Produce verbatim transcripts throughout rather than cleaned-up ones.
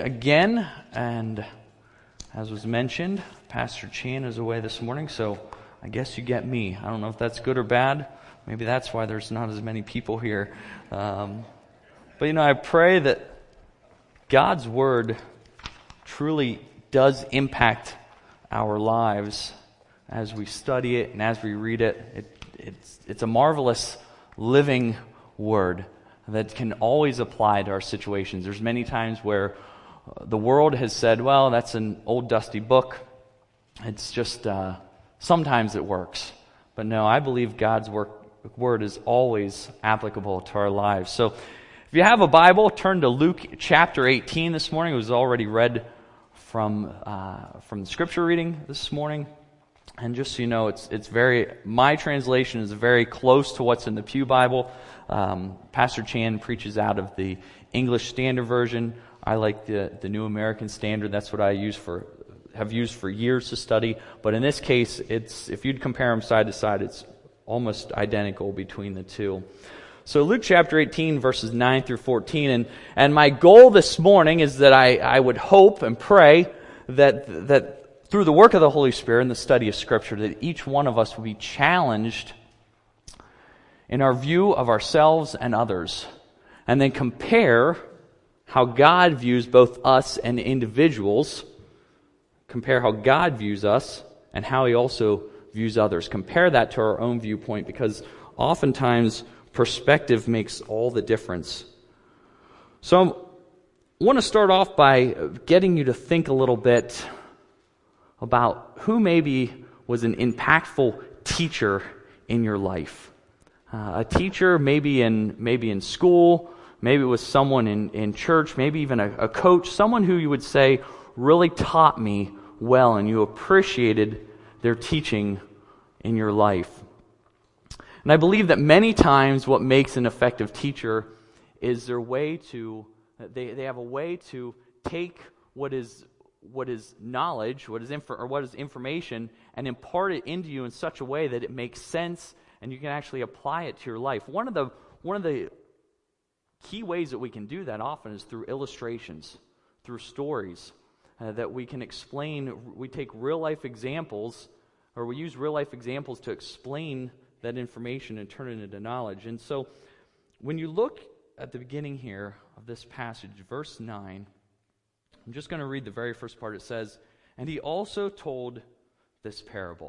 again, and as was mentioned, Pastor Chan is away this morning, so I guess you get me. I don't know if that's good or bad. Maybe that's why there's not as many people here. Um, but, you know, I pray that God's Word truly does impact our lives as we study it and as we read it. it it's, it's a marvelous living Word that can always apply to our situations. There's many times where the world has said, well, that's an old dusty book. It's just, uh, sometimes it works. But no, I believe God's work, Word is always applicable to our lives. So if you have a Bible, turn to Luke chapter eighteen this morning. It was already read from uh, from the scripture reading this morning. And just so you know, it's it's very, my translation is very close to what's in the Pew Bible. Um, Pastor Chan preaches out of the English Standard Version. I like the, the New American Standard. That's what I use for, have used for years to study. But in this case, it's, if you'd compare them side to side, it's almost identical between the two. So Luke chapter eighteen, verses nine through fourteen. And, and my goal this morning is that I, I would hope and pray that, that through the work of the Holy Spirit and the study of Scripture, that each one of us will be challenged in our view of ourselves and others, and then compare how God views both us and individuals, compare how God views us and how He also views others. Compare that to our own viewpoint, because oftentimes perspective makes all the difference. So I want to start off by getting you to think a little bit about who maybe was an impactful teacher in your life. Uh, a teacher maybe in maybe in school, maybe it was someone in, in church, maybe even a, a coach, someone who you would say really taught me well and you appreciated their teaching in your life. And I believe that many times what makes an effective teacher is their way to, they, they have a way to take what is what is knowledge, what is info, or what is information, and impart it into you in such a way that it makes sense and you can actually apply it to your life. One of the one of the key ways that we can do that often is through illustrations, through stories, uh, that we can explain. We take real life examples, or we use real life examples to explain that information and turn it into knowledge. And so when you look at the beginning here of this passage, verse nine, I'm just going to read the very first part. It says, "And he also told this parable."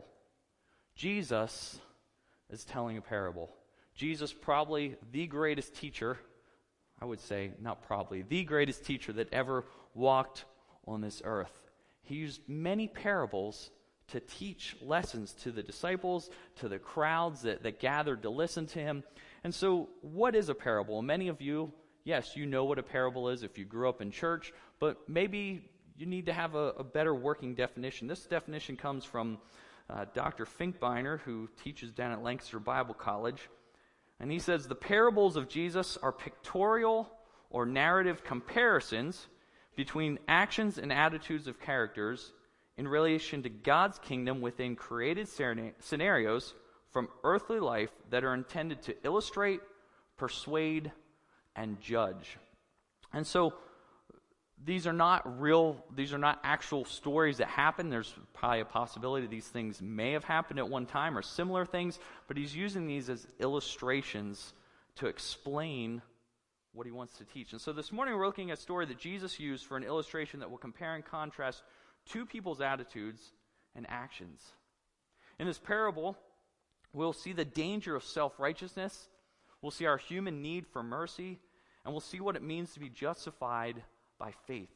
Jesus is telling a parable. Jesus, probably the greatest teacher, I would say, not probably, the greatest teacher that ever walked on this earth. He used many parables to teach lessons to the disciples, to the crowds that, that gathered to listen to him. And so, what is a parable? Many of you, yes, you know what a parable is if you grew up in church, but maybe you need to have a, a better working definition. This definition comes from uh, Doctor Finkbeiner, who teaches down at Lancaster Bible College. And he says, the parables of Jesus are pictorial or narrative comparisons between actions and attitudes of characters in relation to God's kingdom within created scenarios from earthly life that are intended to illustrate, persuade, and judge. And so these are not real, these are not actual stories that happen. There's probably a possibility these things may have happened at one time or similar things, but he's using these as illustrations to explain what he wants to teach. And so this morning we're looking at a story that Jesus used for an illustration that will compare and contrast two people's attitudes and actions. In this parable, we'll see the danger of self-righteousness, we'll see our human need for mercy, and we'll see what it means to be justified by faith.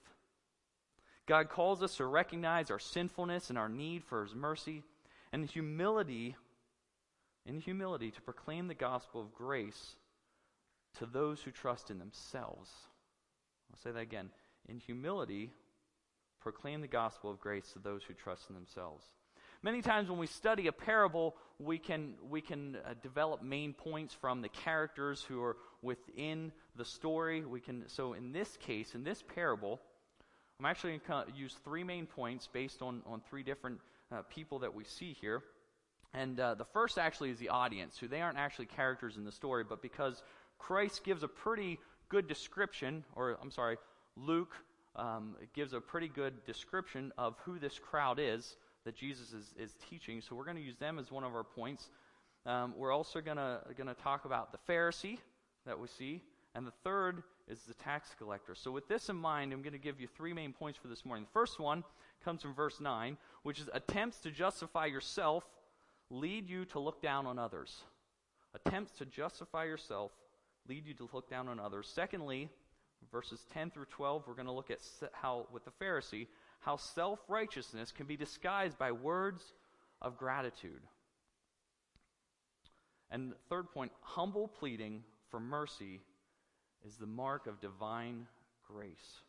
God calls us to recognize our sinfulness and our need for His mercy, and humility, in humility, to proclaim the gospel of grace to those who trust in themselves. I'll say that again. In humility, proclaim the gospel of grace to those who trust in themselves. Many times when we study a parable, we can we can uh, develop main points from the characters who are within the story. We can so in this case, in this parable, I'm actually going to use three main points based on, on three different uh, people that we see here. And uh, the first actually is the audience, who they aren't actually characters in the story, but because Christ gives a pretty good description, or I'm sorry, Luke um, it gives a pretty good description of who this crowd is that Jesus is, is teaching. So we're going to use them as one of our points. Um, we're also going to going to talk about the Pharisee that we see, and the third is the tax collector. So with this in mind, I'm going to give you three main points for this morning. The first one comes from verse nine, which is attempts to justify yourself lead you to look down on others. Attempts to justify yourself lead you to look down on others. Secondly, verses ten through twelve, we're going to look at how, with the Pharisee, how self-righteousness can be disguised by words of gratitude. And the third point, humble pleading for mercy is the mark of divine grace.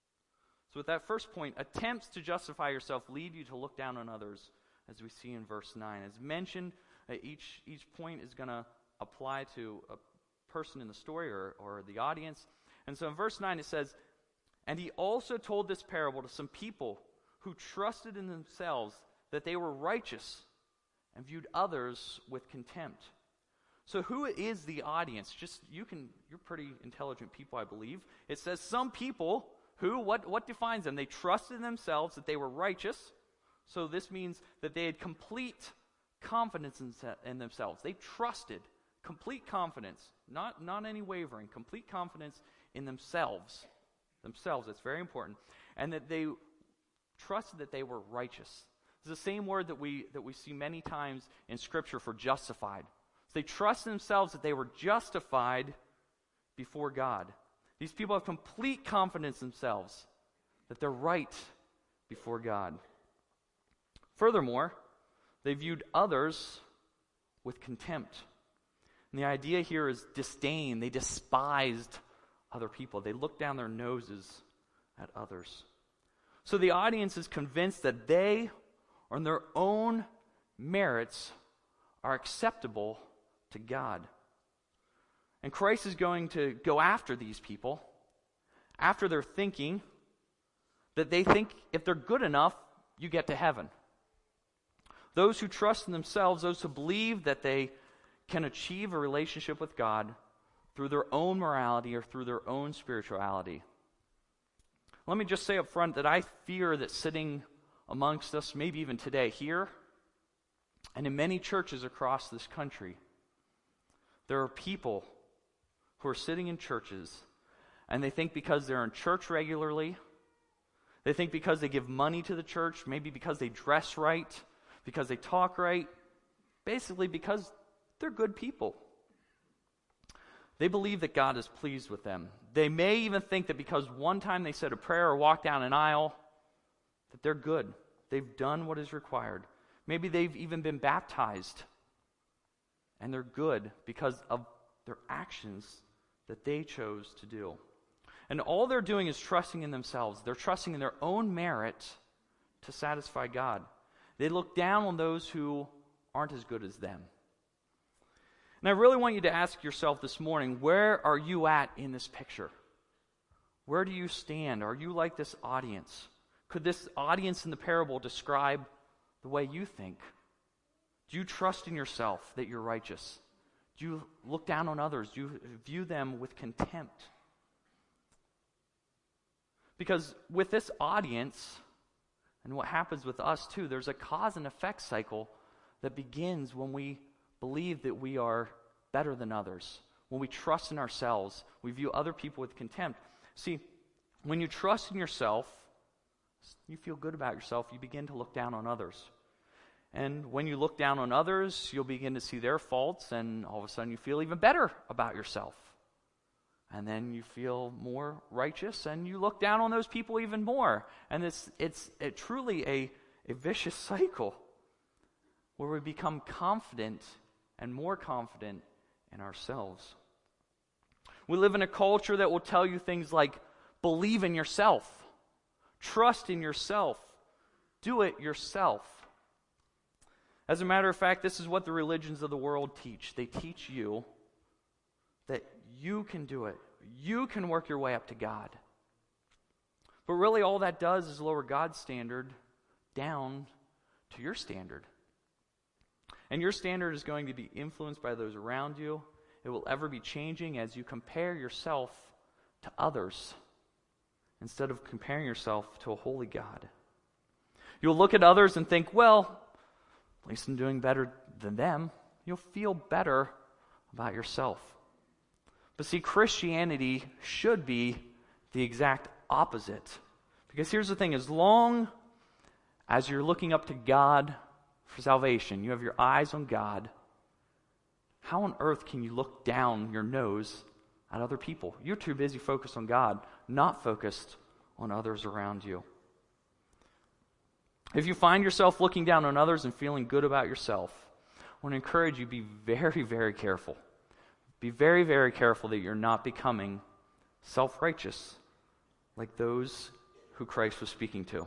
So with that first point, attempts to justify yourself lead you to look down on others, as we see in verse nine. As mentioned, uh, each each point is going to apply to a person in the story or, or the audience. And so in verse nine it says, "And he also told this parable to some people who trusted in themselves that they were righteous and viewed others with contempt." So who is the audience? Just you can you're pretty intelligent people, I believe. It says some people who what what defines them? They trusted in themselves that they were righteous. So this means that they had complete confidence in, in themselves. They trusted, complete confidence, not not any wavering, complete confidence in themselves. Themselves, that's very important. And that they trusted that they were righteous. It's the same word that we that we see many times in Scripture for justified. So they trust in themselves that they were justified before God. These people have complete confidence in themselves that they're right before God. Furthermore, they viewed others with contempt. And the idea here is disdain. They despised other people. They looked down their noses at others. So the audience is convinced that they, on their own merits, are acceptable to God. And Christ is going to go after these people, after their thinking that they think if they're good enough, you get to heaven. Those who trust in themselves, those who believe that they can achieve a relationship with God through their own morality or through their own spirituality. Let me just say up front that I fear that sitting amongst us, maybe even today here, and in many churches across this country, there are people who are sitting in churches and they think because they're in church regularly, they think because they give money to the church, maybe because they dress right, because they talk right, basically because they're good people. They believe that God is pleased with them. They may even think that because one time they said a prayer or walked down an aisle, that they're good. They've done what is required. Maybe they've even been baptized. And they're good because of their actions that they chose to do. And all they're doing is trusting in themselves. They're trusting in their own merit to satisfy God. They look down on those who aren't as good as them. And I really want you to ask yourself this morning, where are you at in this picture? Where do you stand? Are you like this audience? Could this audience in the parable describe the way you think? Do you trust in yourself that you're righteous? Do you look down on others? Do you view them with contempt? Because with this audience, and what happens with us too, there's a cause and effect cycle that begins when we believe that we are better than others. When we trust in ourselves, we view other people with contempt. See, when you trust in yourself, you feel good about yourself, you begin to look down on others. And when you look down on others, you'll begin to see their faults, and all of a sudden you feel even better about yourself. And then you feel more righteous, and you look down on those people even more. And it's it's it truly a, a vicious cycle where we become confident and more confident in ourselves. We live in a culture that will tell you things like, believe in yourself, trust in yourself, do it yourself. As a matter of fact, this is what the religions of the world teach. They teach you that you can do it. You can work your way up to God. But really all that does is lower God's standard down to your standard. And your standard is going to be influenced by those around you. It will ever be changing as you compare yourself to others. instead of comparing yourself to a holy God. You'll look at others and think, well, at least I'm doing better than them. You'll feel better about yourself. But see, Christianity should be the exact opposite. Because here's the thing, as long as you're looking up to God for salvation, you have your eyes on God, how on earth can you look down your nose at other people? You're too busy focused on God, not focused on others around you. If you find yourself looking down on others and feeling good about yourself, I want to encourage you, be very, very careful. Be very, very careful that you're not becoming self-righteous like those who Christ was speaking to.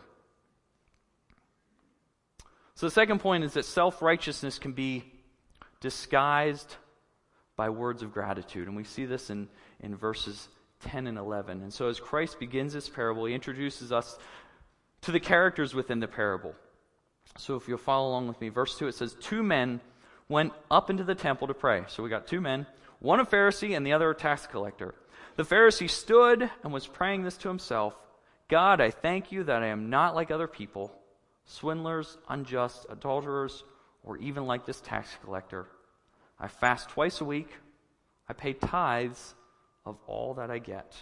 So the second point is that self-righteousness can be disguised by words of gratitude. And we see this in, in verses ten and eleven. And so as Christ begins this parable, he introduces us to the characters within the parable. So if you'll follow along with me, verse two, it says, two men went up into the temple to pray. So we got two men, one a Pharisee and the other a tax collector. The Pharisee stood and was praying this to himself, God, I thank you that I am not like other people, swindlers, unjust, adulterers, or even like this tax collector. I fast twice a week. I pay tithes of all that I get.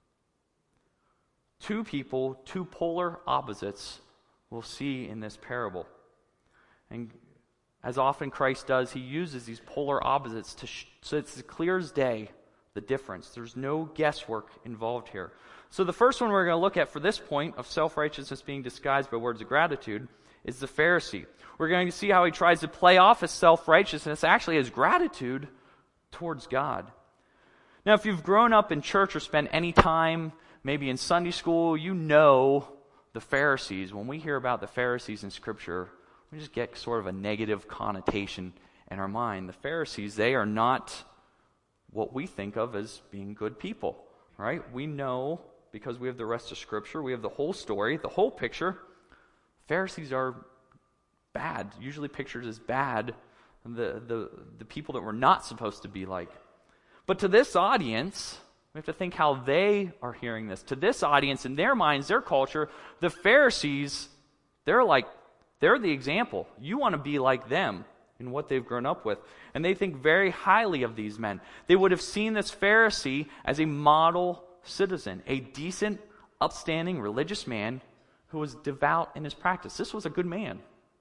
Two people, two polar opposites, we'll see in this parable. And as often Christ does, he uses these polar opposites to sh- so it's as clear as day, the difference. There's no guesswork involved here. So the first one we're going to look at for this point of self-righteousness being disguised by words of gratitude is the Pharisee. We're going to see how he tries to play off his self-righteousness actually as gratitude towards God. Now, if you've grown up in church or spent any time maybe in Sunday school, you know the Pharisees. When we hear about the Pharisees in Scripture, we just get sort of a negative connotation in our mind. The Pharisees, they are not what we think of as being good people, right? We know, because we have the rest of Scripture, we have the whole story, the whole picture. Pharisees are bad, usually pictured as bad, the, the, the people that we're not supposed to be like. But to this audience, we have to think how they are hearing this. To this audience, in their minds, their culture, the Pharisees, they're like, they're the example. You want to be like them in what they've grown up with. And they think very highly of these men. They would have seen this Pharisee as a model citizen, a decent, upstanding, religious man who was devout in his practice. This was a good man.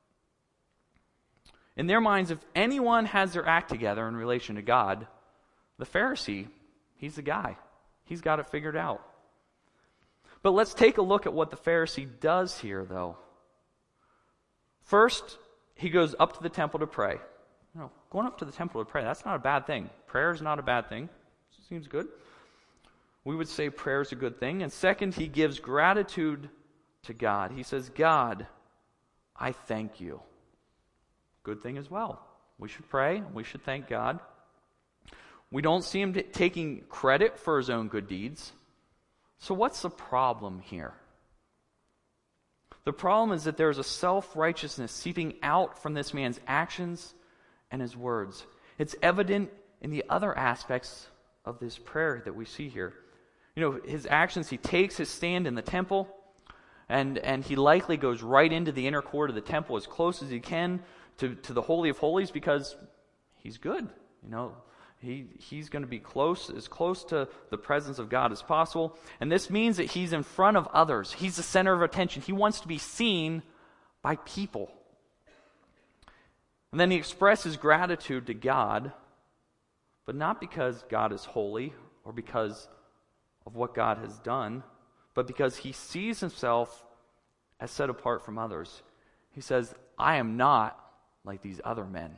In their minds, if anyone has their act together in relation to God, the Pharisee, he's the guy. He's got it figured out. But let's take a look at what the Pharisee does here, though. First, he goes up to the temple to pray. You know, going up to the temple to pray, that's not a bad thing. Prayer is not a bad thing. Seems good. We would say prayer is a good thing. And second, he gives gratitude to God. He says, God, I thank you. Good thing as well. We should pray. We should thank God. We don't see him t- taking credit for his own good deeds. So what's the problem here? The problem is that there's a self-righteousness seeping out from this man's actions and his words. It's evident in the other aspects of this prayer that we see here. You know, his actions, he takes his stand in the temple, and, and he likely goes right into the inner court of the temple as close as he can to, to the Holy of Holies because he's good. You know, he he's going to be close, as close to the presence of God as possible. And this means that he's in front of others. He's the center of attention. He wants to be seen by people. And then he expresses gratitude to God, but not because God is holy or because of what God has done, but because he sees himself as set apart from others. He says, I am not like these other men.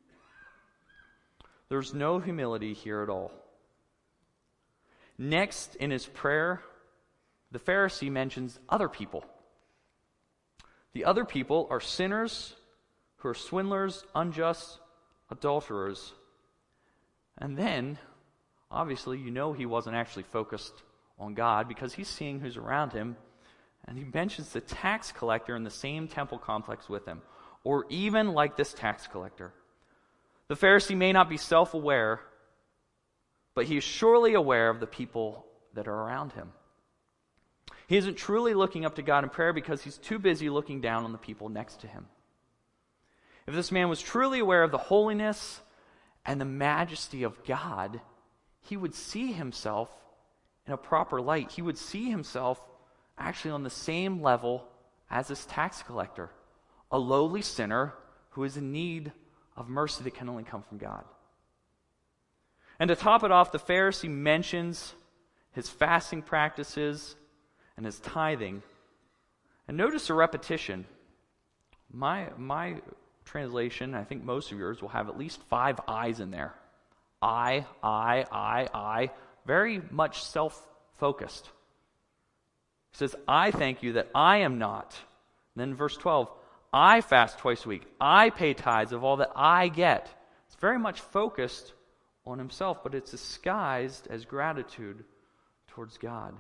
There's no humility here at all. Next in his prayer, the Pharisee mentions other people. The other people are sinners who are swindlers, unjust, adulterers. And then, obviously, you know he wasn't actually focused on God because he's seeing who's around him. And he mentions the tax collector in the same temple complex with him, or even like this tax collector. The Pharisee may not be self-aware, but he is surely aware of the people that are around him. He isn't truly looking up to God in prayer because he's too busy looking down on the people next to him. If this man was truly aware of the holiness and the majesty of God, he would see himself in a proper light. He would see himself actually on the same level as this tax collector, a lowly sinner who is in need of mercy that can only come from God. And to top it off, the Pharisee mentions his fasting practices and his tithing. And notice a repetition. My, my translation, I think most of yours, will have at least five I's in there. I, I, I, I. Very much self-focused. He says, I thank you that I am not. And then verse twelve, I fast twice a week. I pay tithes of all that I get. It's very much focused on himself, but it's disguised as gratitude towards God.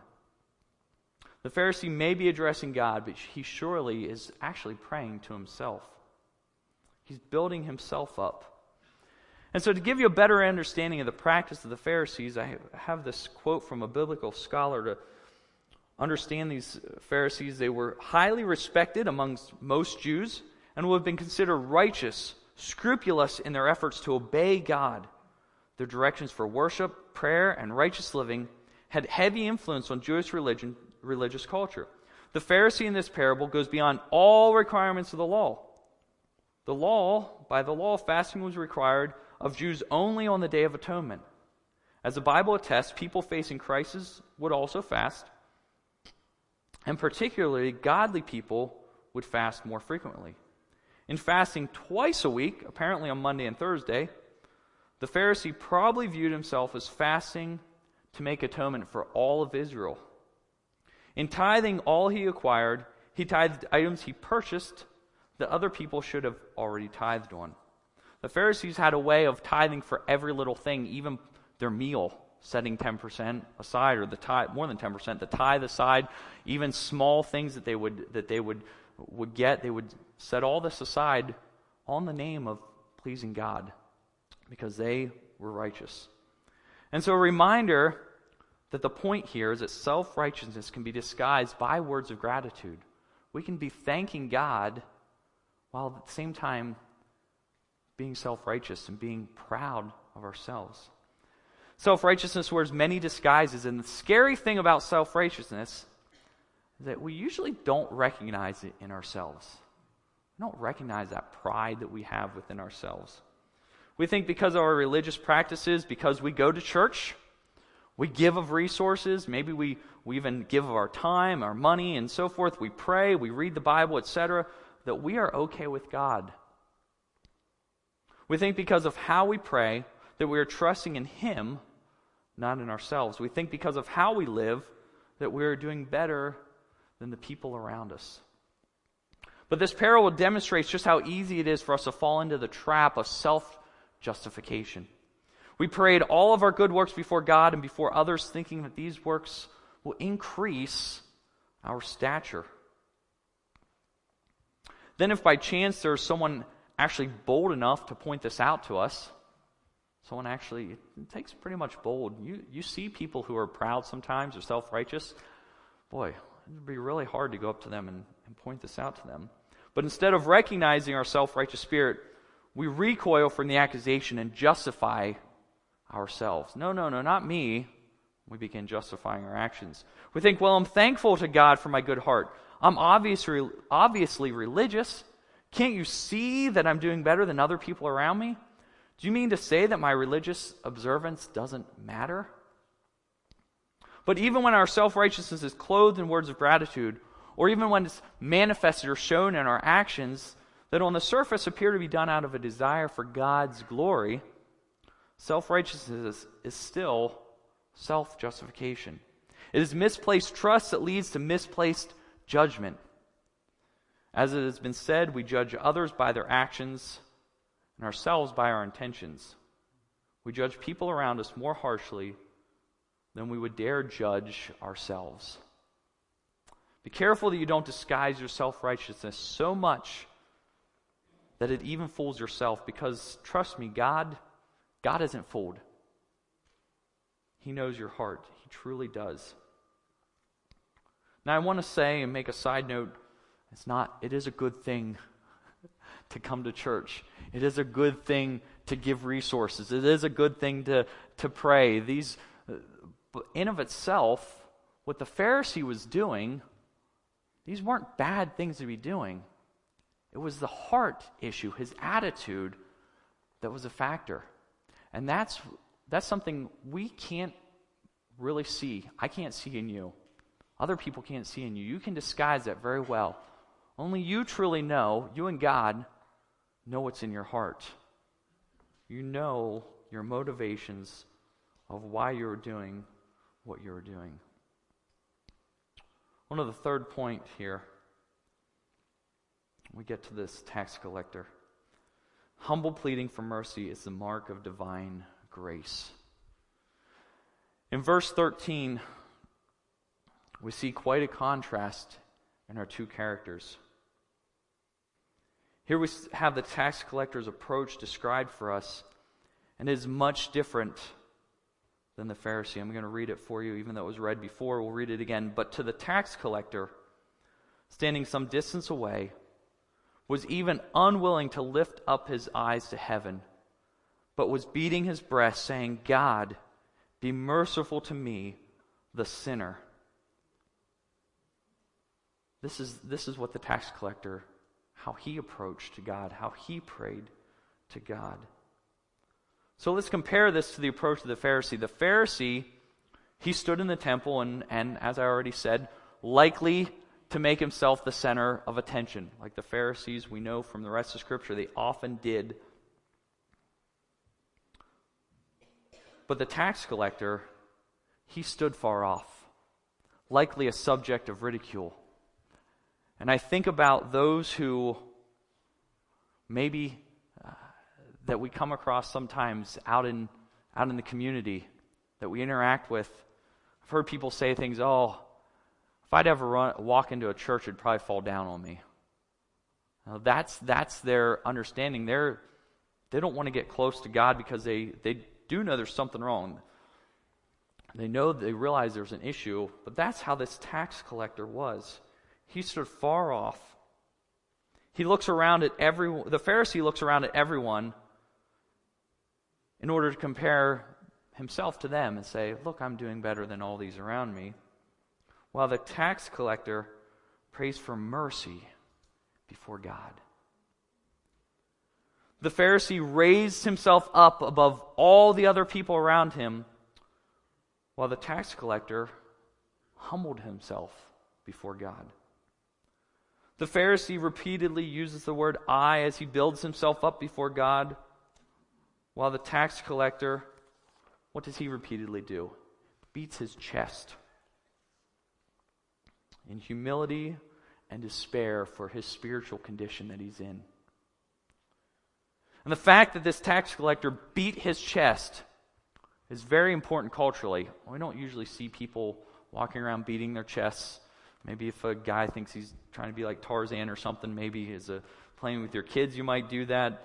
The Pharisee may be addressing God, but he surely is actually praying to himself. He's building himself up. And so to give you a better understanding of the practice of the Pharisees, I have this quote from a biblical scholar to understand these Pharisees. They were highly respected amongst most Jews and would have been considered righteous, scrupulous in their efforts to obey God. Their directions for worship, prayer, and righteous living had heavy influence on Jewish religion, religious culture. The Pharisee in this parable goes beyond all requirements of the law. The law, by the law, fasting was required of Jews only on the Day of Atonement. As the Bible attests, people facing crisis would also fast, and particularly godly people would fast more frequently. In fasting twice a week, apparently on Monday and Thursday, the Pharisee probably viewed himself as fasting to make atonement for all of Israel. In tithing all he acquired, he tithed items he purchased that other people should have already tithed on. The Pharisees had a way of tithing for every little thing, even their meal, setting ten percent aside, or the tithe, more than ten percent, the tithe aside, even small things that they would that they would would get, they would set all this aside on the name of pleasing God, because they were righteous. And so a reminder that the point here is that self-righteousness can be disguised by words of gratitude. We can be thanking God while at the same time being self-righteous and being proud of ourselves. Self-righteousness wears many disguises, and the scary thing about self-righteousness is that we usually don't recognize it in ourselves. We don't recognize that pride that we have within ourselves. We think because of our religious practices, because we go to church, we give of resources, maybe we, we even give of our time, our money, and so forth, we pray, we read the Bible, et cetera, that we are okay with God. We think because of how we pray that we are trusting in Him, not in ourselves. We think because of how we live that we are doing better than the people around us. But this parable demonstrates just how easy it is for us to fall into the trap of self-justification. We parade all of our good works before God and before others, thinking that these works will increase our stature. Then if by chance there's someone actually bold enough to point this out to us, someone actually, it takes pretty much bold. You, you see people who are proud sometimes or self-righteous. Boy, it would be really hard to go up to them and, and point this out to them. But instead of recognizing our self-righteous spirit, we recoil from the accusation and justify ourselves. No, no, no, not me. We begin justifying our actions. We think, well, I'm thankful to God for my good heart. I'm obviously, obviously religious. Can't you see that I'm doing better than other people around me? Do you mean to say that my religious observance doesn't matter? But even when our self-righteousness is clothed in words of gratitude, or even when it's manifested or shown in our actions that on the surface appear to be done out of a desire for God's glory, self-righteousness is still self-justification. It is misplaced trust that leads to misplaced judgment. As it has been said, we judge others by their actions and ourselves by our intentions. We judge people around us more harshly than we would dare judge ourselves. Be careful that you don't disguise your self-righteousness so much that it even fools yourself, because trust me, God, God isn't fooled. He knows your heart. He truly does. Now I want to say and make a side note, it's not, it is a good thing to come to church. It is a good thing to give resources. It is a good thing to, to pray. These, in of itself, what the Pharisee was doing, these weren't bad things to be doing. It was the heart issue, his attitude, that was a factor. And that's that's something we can't really see. I can't see in you. Other people can't see in you. You can disguise that very well. Only you truly know, you and God know what's in your heart. You know your motivations of why you're doing what you're doing. One of the third point here, we get to this tax collector. Humble pleading for mercy is the mark of divine grace. In verse thirteen, we see quite a contrast in our two characters. Here we have the tax collector's approach described for us, and it is much different than the Pharisee. I'm going to read it for you, even though it was read before. We'll read it again. But to the tax collector, standing some distance away, was even unwilling to lift up his eyes to heaven, but was beating his breast, saying, God, be merciful to me, the sinner. This is, this is what the tax collector, how he approached to God, how he prayed to God. So let's compare this to the approach of the Pharisee. The Pharisee, he stood in the temple and, and as I already said, likely to make himself the center of attention. Like the Pharisees, we know from the rest of Scripture, they often did. But the tax collector, he stood far off, likely a subject of ridicule. And I think about those who maybe uh, that we come across sometimes out in out in the community that we interact with. I've heard people say things, oh, if I'd ever run, walk into a church, it'd probably fall down on me. Now, that's that's their understanding. They're, they don't want to get close to God because they, they do know there's something wrong. They know, they realize there's an issue, but that's how this tax collector was. He stood far off. He looks around at everyone. The Pharisee looks around at everyone in order to compare himself to them and say, look, I'm doing better than all these around me. While the tax collector prays for mercy before God. The Pharisee raised himself up above all the other people around him, while the tax collector humbled himself before God. The Pharisee repeatedly uses the word I as he builds himself up before God, while the tax collector, what does he repeatedly do? Beats his chest in humility and despair for his spiritual condition that he's in. And the fact that this tax collector beat his chest is very important culturally. We don't usually see people walking around beating their chests. Maybe if a guy thinks he's trying to be like Tarzan or something, maybe as a playing with your kids, you might do that.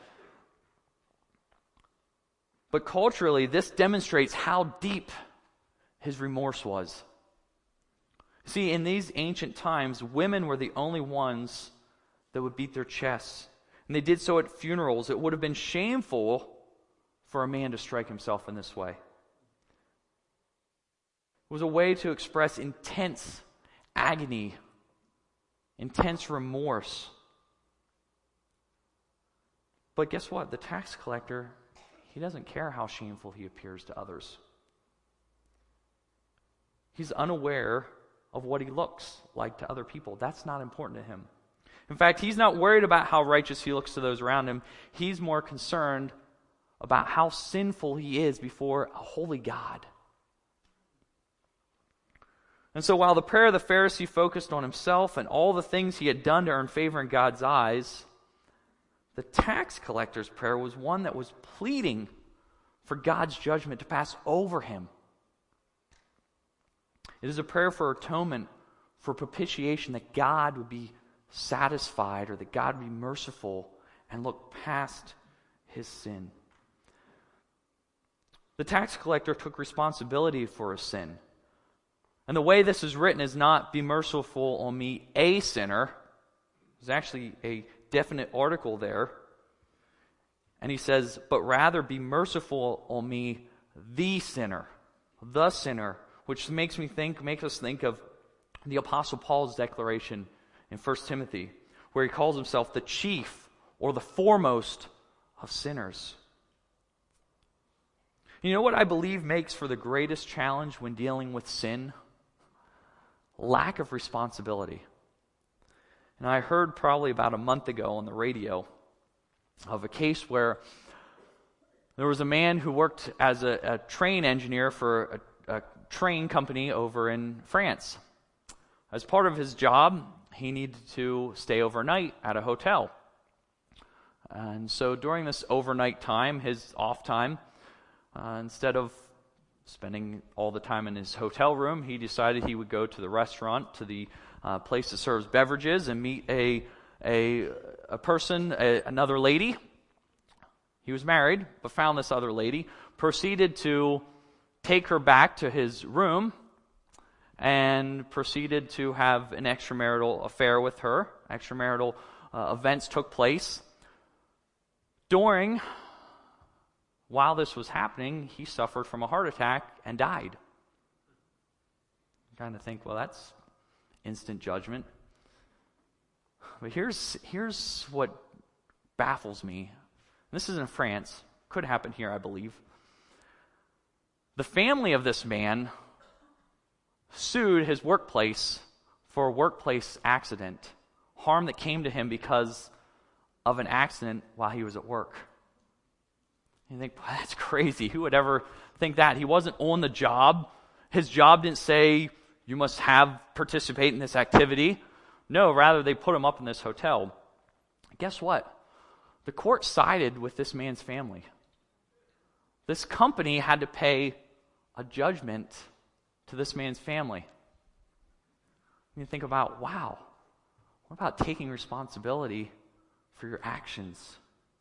But culturally, this demonstrates how deep his remorse was. See, in these ancient times, women were the only ones that would beat their chests. And they did so at funerals. It would have been shameful for a man to strike himself in this way. It was a way to express intense agony, intense remorse. But guess what? The tax collector, he doesn't care how shameful he appears to others. He's unaware of what he looks like to other people. That's not important to him. In fact, he's not worried about how righteous he looks to those around him. He's more concerned about how sinful he is before a holy God. And so while the prayer of the Pharisee focused on himself and all the things he had done to earn favor in God's eyes, the tax collector's prayer was one that was pleading for God's judgment to pass over him. It is a prayer for atonement, for propitiation, that God would be satisfied or that God would be merciful and look past his sin. The tax collector took responsibility for his sin. And the way this is written is not be merciful on me, a sinner. There's actually a definite article there. And he says, but rather be merciful on me, the sinner, the sinner, which makes me think, makes us think of the Apostle Paul's declaration in First Timothy, where he calls himself the chief or the foremost of sinners. You know what I believe makes for the greatest challenge when dealing with sin? Lack of responsibility. And I heard probably about a month ago on the radio of a case where there was a man who worked as a, a train engineer for a, a train company over in France. As part of his job, he needed to stay overnight at a hotel. And so during this overnight time, his off time, uh, instead of spending all the time in his hotel room, he decided he would go to the restaurant, to the uh, place that serves beverages, and meet a a, a person, a, another lady. He was married, but found this other lady, proceeded to take her back to his room, and proceeded to have an extramarital affair with her. Extramarital uh, events took place. During, while this was happening, he suffered from a heart attack and died. You kind of think, well, that's instant judgment. But here's here's what baffles me. This is in France. Could happen here, I believe. The family of this man sued his workplace for a workplace accident, harm that came to him because of an accident while he was at work. You think, well, that's crazy. Who would ever think that? He wasn't on the job. His job didn't say, you must have participate in this activity. No, rather they put him up in this hotel. Guess what? The court sided with this man's family. This company had to pay a judgment to this man's family. You think about, wow, what about taking responsibility for your actions?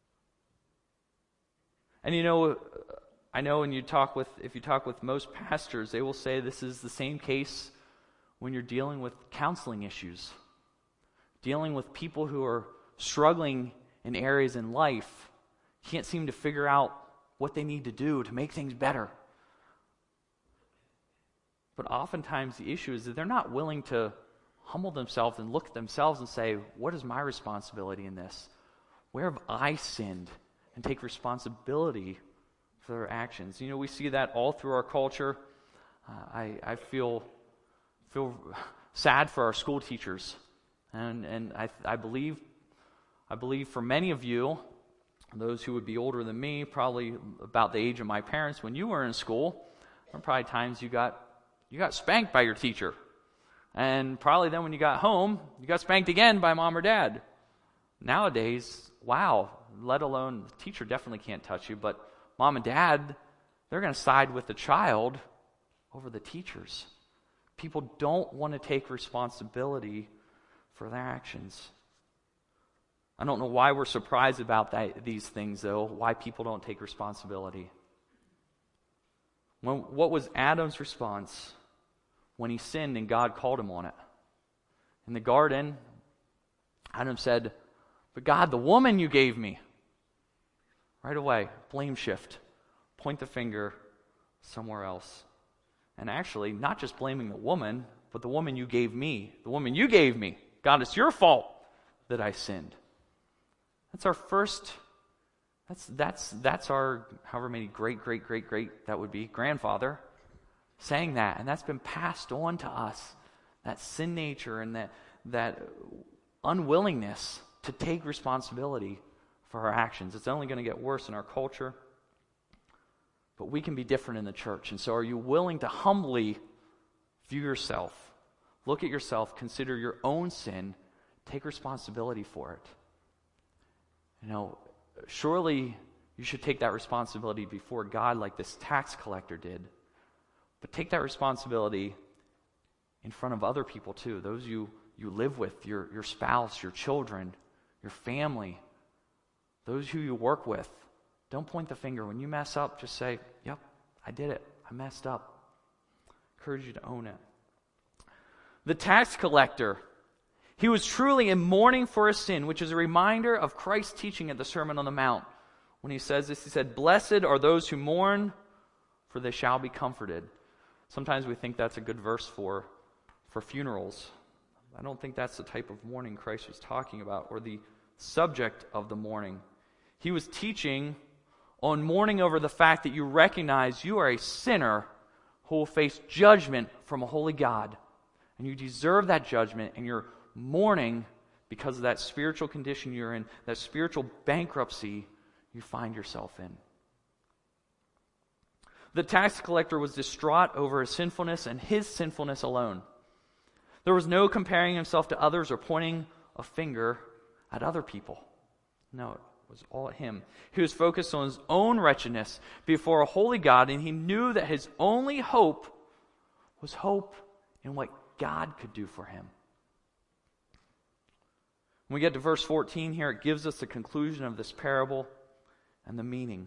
And you know, I know when you talk with, if you talk with most pastors, they will say this is the same case when you're dealing with counseling issues, dealing with people who are struggling in areas in life, can't seem to figure out what they need to do to make things better. But oftentimes the issue is that they're not willing to humble themselves and look at themselves and say, what is my responsibility in this? Where have I sinned? And take responsibility for their actions. You know, we see that all through our culture. Uh, I, I feel feel sad for our school teachers. And and I I believe I believe for many of you, those who would be older than me, probably about the age of my parents, when you were in school, there were probably times you got you got spanked by your teacher. And probably then when you got home, you got spanked again by mom or dad. Nowadays, wow, let alone the teacher definitely can't touch you, but mom and dad, they're going to side with the child over the teachers. People don't want to take responsibility for their actions. I don't know why we're surprised about that, these things, though, why people don't take responsibility. When, what was Adam's response when he sinned and God called him on it? In the garden, Adam said, but God, the woman you gave me. Right away, blame shift. Point the finger somewhere else. And actually, not just blaming the woman, but the woman you gave me. The woman you gave me. God, it's your fault that I sinned. That's our first, that's that's that's our, however many great, great, great, great, that would be, grandfather saying that. And that's been passed on to us. That sin nature and that that unwillingness to take responsibility for our actions. It's only going to get worse in our culture. But we can be different in the church. And so are you willing to humbly view yourself, look at yourself, consider your own sin, take responsibility for it? You know, surely you should take that responsibility before God like this tax collector did. But take that responsibility in front of other people too. Those you, you live with, your, your spouse, your children, your family, those who you work with. Don't point the finger. When you mess up, just say, yep, I did it. I messed up. I encourage you to own it. The tax collector, he was truly in mourning for his sin, which is a reminder of Christ's teaching at the Sermon on the Mount. When he says this, he said, "Blessed are those who mourn, for they shall be comforted." Sometimes we think that's a good verse for, for funerals. I don't think that's the type of mourning Christ was talking about, or the subject of the mourning. He was teaching on mourning over the fact that you recognize you are a sinner who will face judgment from a holy God. And you deserve that judgment, and you're mourning because of that spiritual condition you're in, that spiritual bankruptcy you find yourself in. The tax collector was distraught over his sinfulness and his sinfulness alone. There was no comparing himself to others or pointing a finger at other people. No, it was all at him. He was focused on his own wretchedness before a holy God, and he knew that his only hope was hope in what God could do for him. When we get to verse fourteen here, it gives us the conclusion of this parable and the meaning.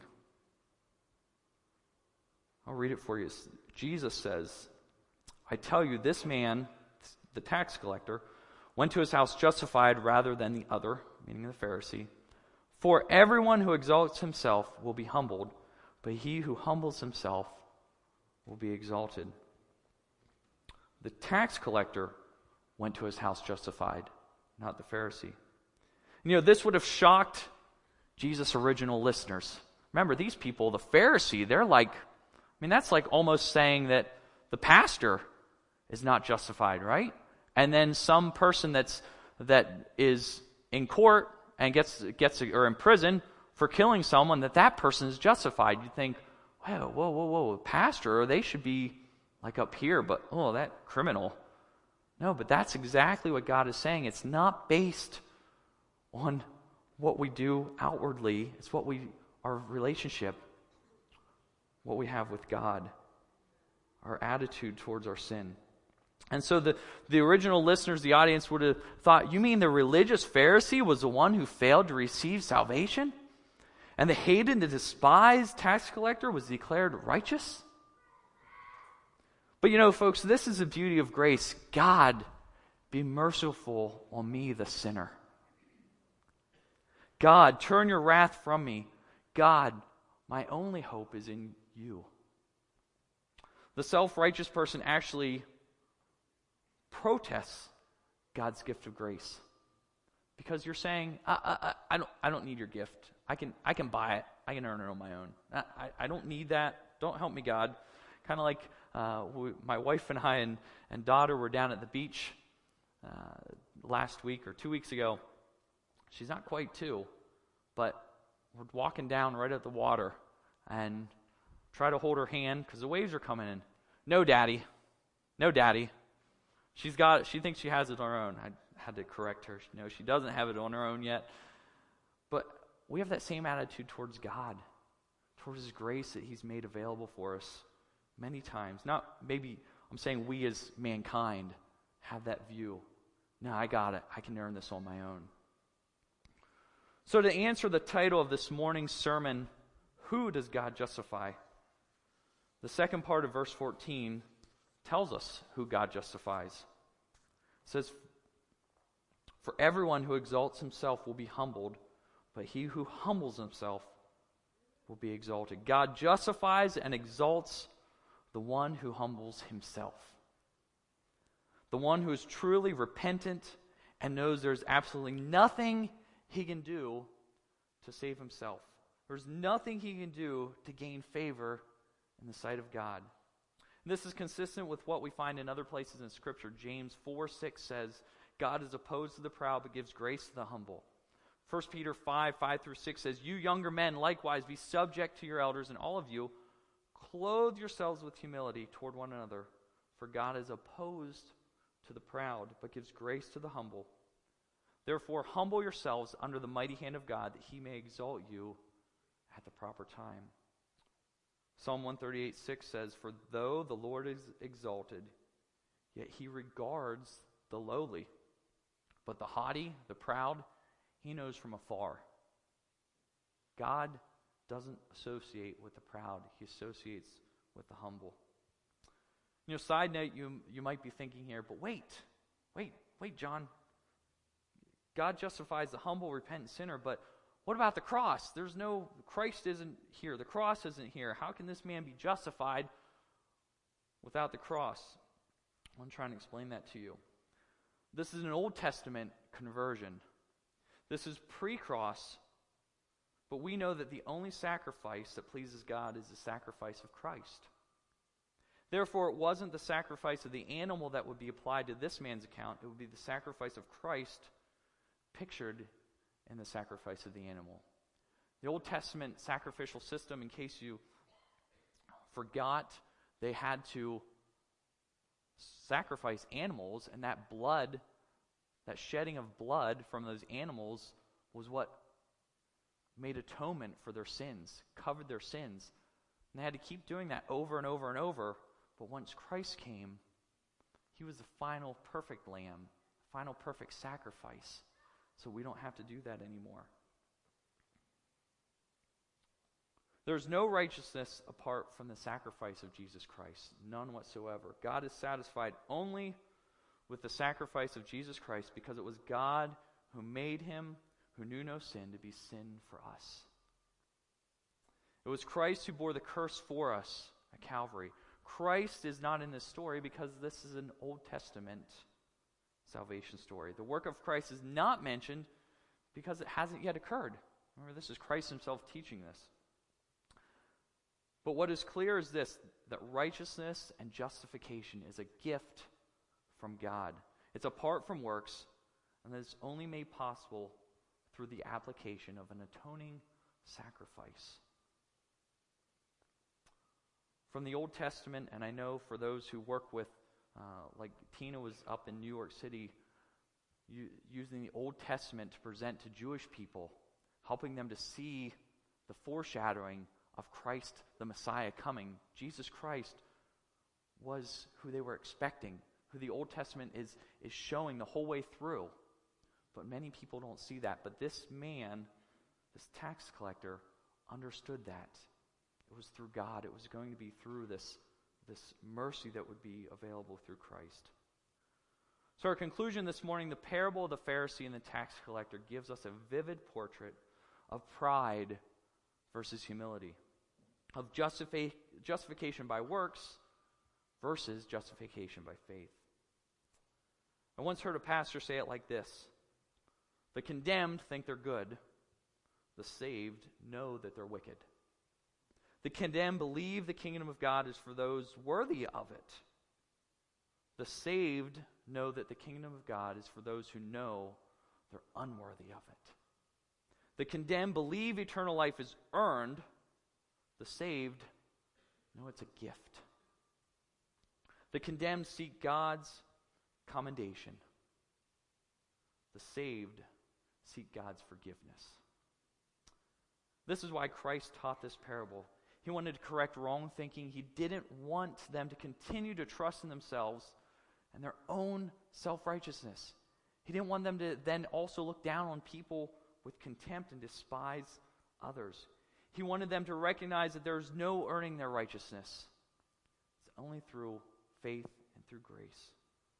I'll read it for you. Jesus says, "I tell you, this man," the tax collector, "went to his house justified rather than the other," meaning the Pharisee. "For everyone who exalts himself will be humbled, but he who humbles himself will be exalted." The tax collector went to his house justified, not the Pharisee. You know, this would have shocked Jesus' original listeners. Remember, these people, the Pharisee, they're like, I mean, that's like almost saying that the pastor is not justified, right? And then some person that's that is in court and gets gets or in prison for killing someone, that that person is justified. You think, whoa, whoa, whoa, whoa, pastor, they should be like up here, but oh, that criminal. No, but that's exactly what God is saying. It's not based on what we do outwardly. It's what we, our relationship, what we have with God, our attitude towards our sin. And so the, the original listeners, the audience, would have thought, you mean the religious Pharisee was the one who failed to receive salvation? And the hated and despised tax collector was declared righteous? But you know, folks, this is the beauty of grace. God, be merciful on me, the sinner. God, turn your wrath from me. God, my only hope is in you. The self-righteous person actually protests God's gift of grace, because you're saying, I, I, I don't, I don't need your gift. I can, I can buy it. I can earn it on my own. I, I, I don't need that. Don't help me, God. Kind of like uh, we, my wife and I and, and daughter were down at the beach uh, last week or two weeks ago. She's not quite two, but we're walking down right at the water and try to hold her hand because the waves are coming in. No, Daddy. No, Daddy. She's got it. She thinks she has it on her own. I had to correct her. No, she doesn't have it on her own yet. But we have that same attitude towards God, towards His grace that He's made available for us many times. Not maybe, I'm saying we as mankind have that view. No, I got it. I can earn this on my own. So to answer the title of this morning's sermon, who does God justify? The second part of verse fourteen tells us who God justifies. It says, "For everyone who exalts himself will be humbled, but he who humbles himself will be exalted." God justifies and exalts the one who humbles himself. The one who is truly repentant and knows there's absolutely nothing he can do to save himself. There's nothing he can do to gain favor in the sight of God. And this is consistent with what we find in other places in Scripture. James four six says, "God is opposed to the proud, but gives grace to the humble." First Peter five, five through six says, "You younger men, likewise, be subject to your elders, and all of you, clothe yourselves with humility toward one another, for God is opposed to the proud, but gives grace to the humble. Therefore, humble yourselves under the mighty hand of God, that he may exalt you at the proper time." Psalm one thirty-eight six says, "For though the Lord is exalted, yet he regards the lowly. But the haughty, the proud, he knows from afar." God doesn't associate with the proud. He associates with the humble. You know, side note, you, you might be thinking here, but wait, wait, wait, John. God justifies the humble, repentant sinner, but what about the cross? There's no, Christ isn't here. The cross isn't here. How can this man be justified without the cross? I'm trying to explain that to you. This is an Old Testament conversion. This is pre-cross, but we know that the only sacrifice that pleases God is the sacrifice of Christ. Therefore, it wasn't the sacrifice of the animal that would be applied to this man's account. It would be the sacrifice of Christ pictured in the sacrifice of the animal. The Old Testament sacrificial system, in case you forgot, they had to sacrifice animals, and that blood, that shedding of blood from those animals was what made atonement for their sins, covered their sins. And they had to keep doing that over and over and over. But once Christ came, he was the final perfect lamb, final perfect sacrifice. So we don't have to do that anymore. There's no righteousness apart from the sacrifice of Jesus Christ. None whatsoever. God is satisfied only with the sacrifice of Jesus Christ because it was God who made him, who knew no sin, to be sin for us. It was Christ who bore the curse for us at Calvary. Christ is not in this story because this is an Old Testament salvation story. The work of Christ is not mentioned because it hasn't yet occurred. Remember, this is Christ himself teaching this. But what is clear is this, that righteousness and justification is a gift from God. It's apart from works, and it's only made possible through the application of an atoning sacrifice. From the Old Testament, and I know for those who work with, uh, like Tina was up in New York City, u- using the Old Testament to present to Jewish people, helping them to see the foreshadowing of Christ, the Messiah, coming. Jesus Christ was who they were expecting, who the Old Testament is, is showing the whole way through. But many people don't see that. But this man, this tax collector, understood that. It was through God. It was going to be through this, this mercy that would be available through Christ. So our conclusion this morning, the parable of the Pharisee and the tax collector gives us a vivid portrait of pride versus humility, of justifi- justification by works versus justification by faith. I once heard a pastor say it like this: the condemned think they're good. The saved know that they're wicked. The condemned believe the kingdom of God is for those worthy of it. The saved know that the kingdom of God is for those who know they're unworthy of it. The condemned believe eternal life is earned. The saved know it's a gift. The condemned seek God's commendation. The saved seek God's forgiveness. This is why Christ taught this parable. He wanted to correct wrong thinking. He didn't want them to continue to trust in themselves and their own self-righteousness. He didn't want them to then also look down on people with contempt and despise others. He wanted them to recognize that there's no earning their righteousness. It's only through faith and through grace.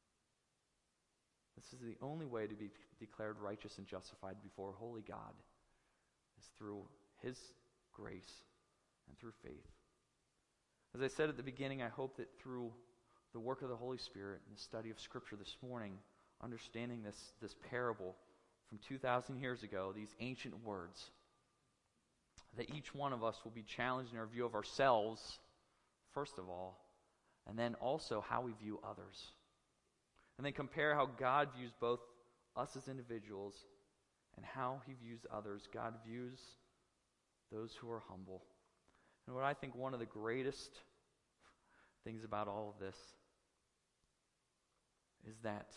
This is the only way to be declared righteous and justified before a holy God, is through his grace and through faith. As I said at the beginning, I hope that through the work of the Holy Spirit and the study of Scripture this morning, understanding this, this parable from two thousand years ago, these ancient words, that each one of us will be challenged in our view of ourselves, first of all, and then also how we view others. And then compare how God views both us as individuals and how he views others. God views those who are humble. And what I think one of the greatest things about all of this is that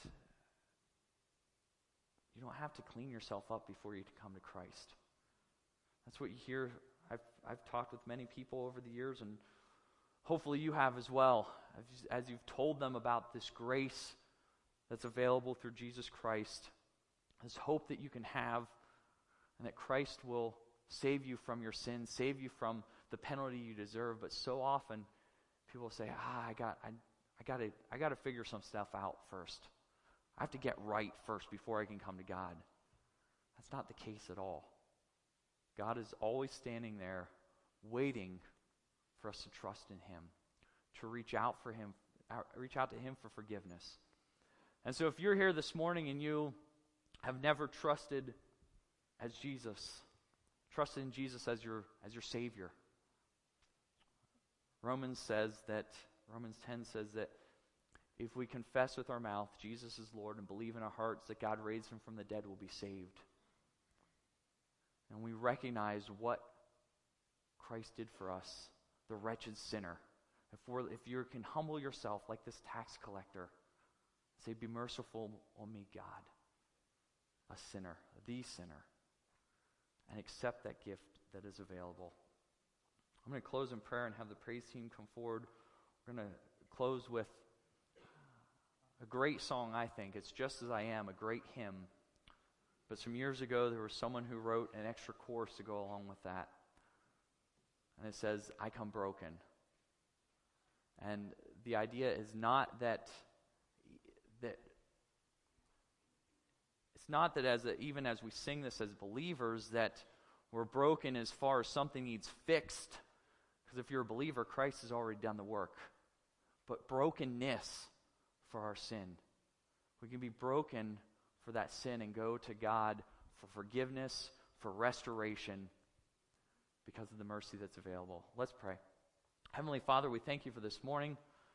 you don't have to clean yourself up before you come to Christ. That's what you hear. I've, I've talked with many people over the years, and hopefully you have as well, as, as you've told them about this grace that's available through Jesus Christ, this hope that you can have, and that Christ will save you from your sins, save you from the penalty you deserve. But so often people say, ah, I got, I, I gotta, I gotta figure some stuff out first. I have to get right first before I can come to God. That's not the case at all. God is always standing there waiting for us to trust in Him, to reach out for Him, reach out to Him for forgiveness. And so if you're here this morning and you have never trusted as Jesus, trusted in Jesus as your as your Savior, Romans says that, Romans ten says that if we confess with our mouth Jesus is Lord and believe in our hearts that God raised Him from the dead, we'll be saved. And we recognize what Christ did for us, the wretched sinner. If, we're, if you can humble yourself like this tax collector, say, be merciful on me, God, a sinner, the sinner, and accept that gift that is available. I'm going to close in prayer and have the praise team come forward. We're going to close with a great song, I think. It's Just As I Am, a great hymn. But some years ago, there was someone who wrote an extra chorus to go along with that. And it says, I come broken. And the idea is not that, that it's not that as a, even as we sing this as believers, that we're broken as far as something needs fixed. Because if you're a believer, Christ has already done the work. But brokenness for our sin. We can be broken for that sin and go to God for forgiveness, for restoration, because of the mercy that's available. Let's pray. Heavenly Father, we thank you for this morning.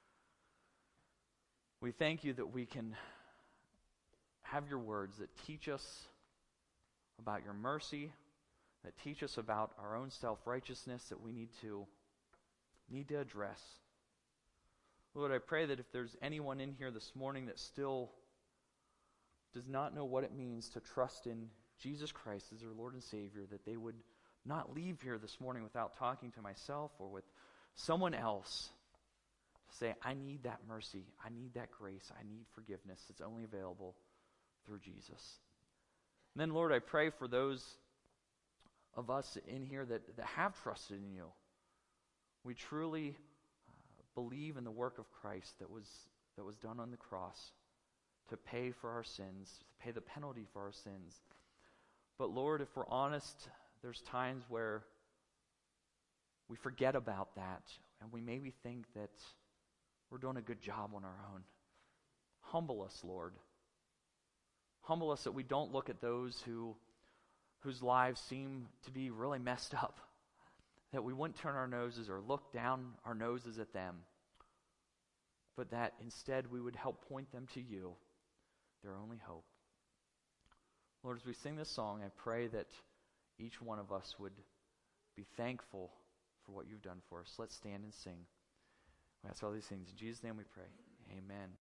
We thank you that we can have your words that teach us about your mercy, that teach us about our own self-righteousness that we need to need to address. Lord, I pray that if there's anyone in here this morning that still does not know what it means to trust in Jesus Christ as their Lord and Savior, that they would not leave here this morning without talking to myself or with someone else to say, I need that mercy, I need that grace, I need forgiveness. It's only available through Jesus. And then, Lord, I pray for those of us in here that, that have trusted in you. We truly uh, believe in the work of Christ that was that was done on the cross to pay for our sins, to pay the penalty for our sins. But Lord, if we're honest, there's times where we forget about that, and we maybe think that we're doing a good job on our own. Humble us, Lord. Humble us that we don't look at those who whose lives seem to be really messed up, that we wouldn't turn our noses or look down our noses at them, but that instead we would help point them to you, their only hope. Lord, as we sing this song, I pray that each one of us would be thankful for what you've done for us. Let's stand and sing. We ask all these things. In Jesus' name we pray. Amen.